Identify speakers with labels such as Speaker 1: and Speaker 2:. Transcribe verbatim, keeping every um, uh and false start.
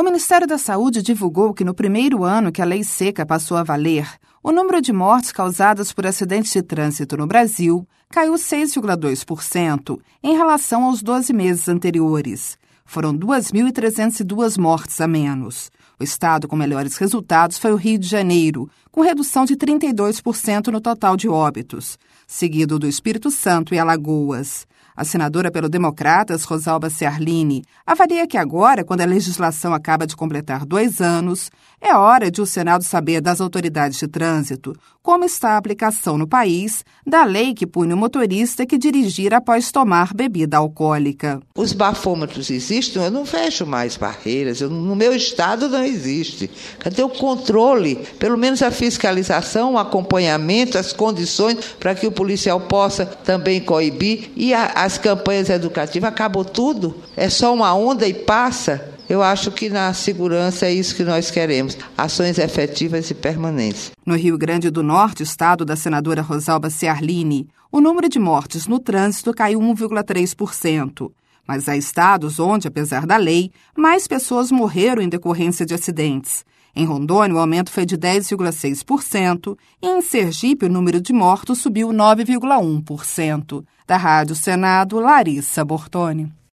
Speaker 1: Ministério da Saúde divulgou que no primeiro ano que a lei seca passou a valer, o número de mortes causadas por acidentes de trânsito no Brasil caiu seis vírgula dois por cento em relação aos doze meses anteriores. Foram duas mil trezentas e duas mortes a menos. O estado com melhores resultados foi o Rio de Janeiro, com redução de trinta e dois por cento no total de óbitos, seguido do Espírito Santo e Alagoas. A senadora pelo Democratas, Rosalba Ciarline, avalia que agora, quando a legislação acaba de completar dois anos, é hora de o Senado saber das autoridades de trânsito como está a aplicação no país da lei que pune o motorista que dirigir após tomar bebida alcoólica.
Speaker 2: Os bafômetros existem, eu não vejo mais barreiras, eu, no meu estado não existe. Cadê o controle? Pelo menos a fiscalização, o acompanhamento, as condições para que o policial possa também coibir. E a, as campanhas educativas, acabou tudo? É só uma onda e passa? Eu acho que na segurança é isso que nós queremos, ações efetivas e permanentes.
Speaker 1: No Rio Grande do Norte, estado da senadora Rosalba Ciarline, o número de mortes no trânsito caiu um vírgula três por cento. Mas há estados onde, apesar da lei, mais pessoas morreram em decorrência de acidentes. Em Rondônia, o aumento foi de dez vírgula seis por cento e em Sergipe o número de mortos subiu nove vírgula um por cento. Da Rádio Senado, Larissa Bortoni.